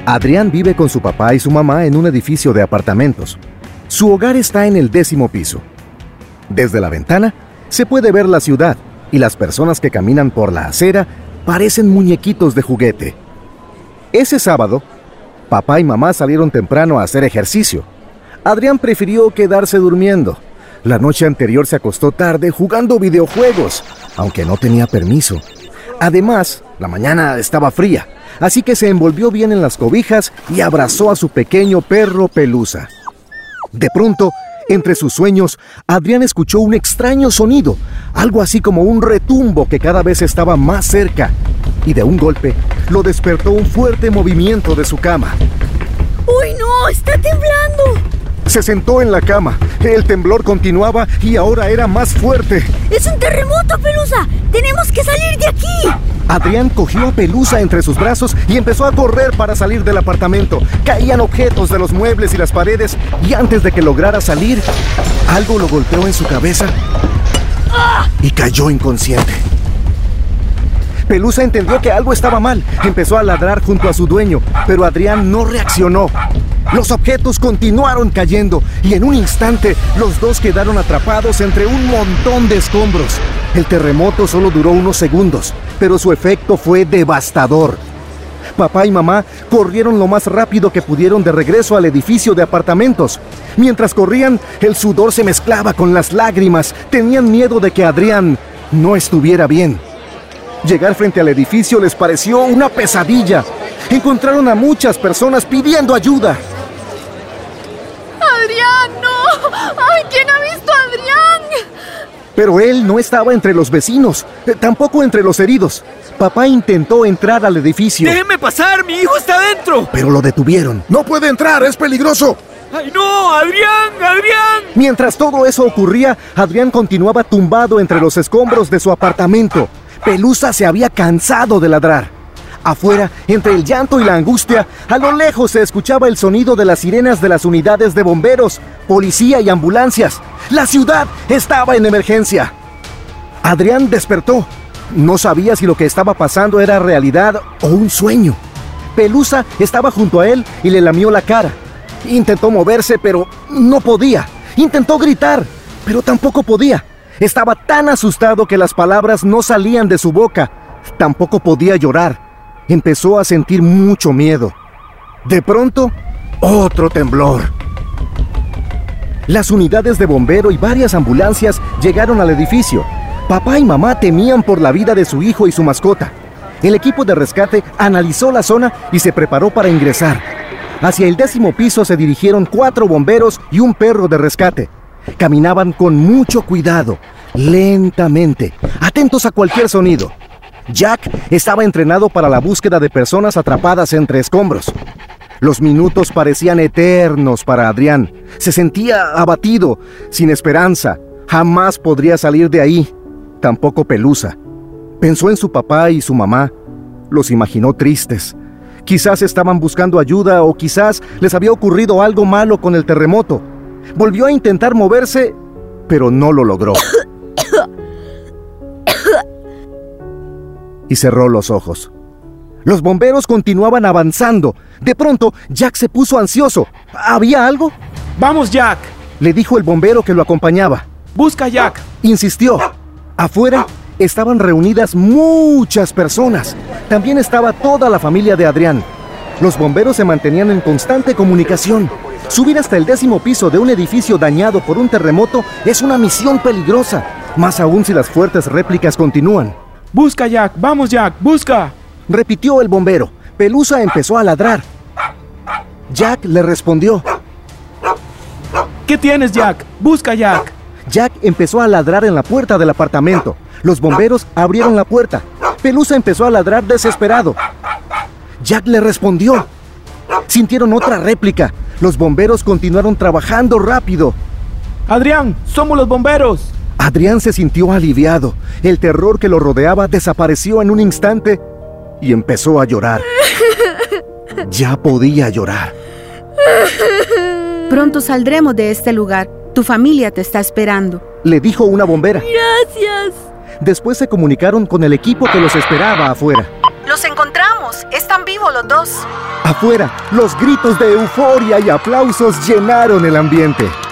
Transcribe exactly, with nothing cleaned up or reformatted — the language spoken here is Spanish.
Adrián vive con su papá y su mamá en un edificio de apartamentos. Su hogar está en el décimo piso. Desde la ventana se puede ver la ciudad y las personas que caminan por la acera parecen muñequitos de juguete. Ese sábado, papá y mamá salieron temprano a hacer ejercicio. Adrián prefirió quedarse durmiendo. La noche anterior se acostó tarde jugando videojuegos, aunque no tenía permiso. Además, la mañana estaba fría, así que se envolvió bien en las cobijas y abrazó a su pequeño perro Pelusa. De pronto, entre sus sueños, Adrián escuchó un extraño sonido, algo así como un retumbo que cada vez estaba más cerca, y de un golpe lo despertó un fuerte movimiento de su cama. ¡Uy, no! ¡Está temblando! Se sentó en la cama. El temblor continuaba y ahora era más fuerte. ¡Es un terremoto, Pelusa! ¡Tenemos que salir de aquí! Adrián cogió a Pelusa entre sus brazos y empezó a correr para salir del apartamento. Caían objetos de los muebles y las paredes, y antes de que lograra salir, algo lo golpeó en su cabeza y cayó inconsciente. Pelusa entendió que algo estaba mal. Empezó a ladrar junto a su dueño, pero Adrián no reaccionó. Los objetos continuaron cayendo y en un instante los dos quedaron atrapados entre un montón de escombros. El terremoto solo duró unos segundos, pero su efecto fue devastador. Papá y mamá corrieron lo más rápido que pudieron de regreso al edificio de apartamentos. Mientras corrían, el sudor se mezclaba con las lágrimas. Tenían miedo de que Adrián no estuviera bien. Llegar frente al edificio les pareció una pesadilla. Encontraron a muchas personas pidiendo ayuda. ¡Adrián, no! ¡Ay, quién ha visto a Adrián! Pero él no estaba entre los vecinos, eh, tampoco entre los heridos. Papá intentó entrar al edificio. ¡Déjenme pasar! ¡Mi hijo está dentro! Pero lo detuvieron. ¡No puede entrar! ¡Es peligroso! ¡Ay, no! ¡Adrián! ¡Adrián! Mientras todo eso ocurría, Adrián continuaba tumbado entre los escombros de su apartamento. Pelusa se había cansado de ladrar. Afuera, entre el llanto y la angustia, a lo lejos se escuchaba el sonido de las sirenas de las unidades de bomberos, policía y ambulancias. La ciudad estaba en emergencia. Adrián despertó. No sabía si lo que estaba pasando era realidad o un sueño. Pelusa estaba junto a él y le lamió la cara. Intentó moverse, pero no podía. Intentó gritar, pero tampoco podía. Estaba tan asustado que las palabras no salían de su boca. Tampoco podía llorar. Empezó a sentir mucho miedo. De pronto, otro temblor. Las unidades de bombero y varias ambulancias llegaron al edificio. Papá y mamá temían por la vida de su hijo y su mascota. El equipo de rescate analizó la zona y se preparó para ingresar. Hacia el décimo piso se dirigieron cuatro bomberos y un perro de rescate. Caminaban con mucho cuidado, lentamente, atentos a cualquier sonido. Jack estaba entrenado para la búsqueda de personas atrapadas entre escombros. Los minutos parecían eternos para Adrián. Se sentía abatido, sin esperanza. Jamás podría salir de ahí. Tampoco Pelusa. Pensó en su papá y su mamá. Los imaginó tristes. Quizás estaban buscando ayuda o quizás les había ocurrido algo malo con el terremoto. Volvió a intentar moverse, pero no lo logró. Y cerró los ojos. Los bomberos continuaban avanzando. De pronto, Jack se puso ansioso. ¿Había algo? ¡Vamos, Jack!, le dijo el bombero que lo acompañaba. ¡Busca a Jack! Insistió. Afuera estaban reunidas muchas personas. También estaba toda la familia de Adrián. Los bomberos se mantenían en constante comunicación. Subir hasta el décimo piso de un edificio dañado por un terremoto es una misión peligrosa, más aún si las fuertes réplicas continúan. ¡Busca, Jack! ¡Vamos, Jack! ¡Busca! Repitió el bombero. Pelusa empezó a ladrar. Jack le respondió. ¿Qué tienes, Jack? ¡Busca, Jack! Jack empezó a ladrar en la puerta del apartamento. Los bomberos abrieron la puerta. Pelusa empezó a ladrar desesperado. Jack le respondió. Sintieron otra réplica. Los bomberos continuaron trabajando rápido. ¡Adrián! ¡Somos los bomberos! Adrián se sintió aliviado. El terror que lo rodeaba desapareció en un instante y empezó a llorar. Ya podía llorar. Pronto saldremos de este lugar. Tu familia te está esperando, le dijo una bombera. ¡Gracias! Después se comunicaron con el equipo que los esperaba afuera. Los encontramos. Están vivos. vivos los dos. Afuera, los gritos de euforia y aplausos llenaron el ambiente.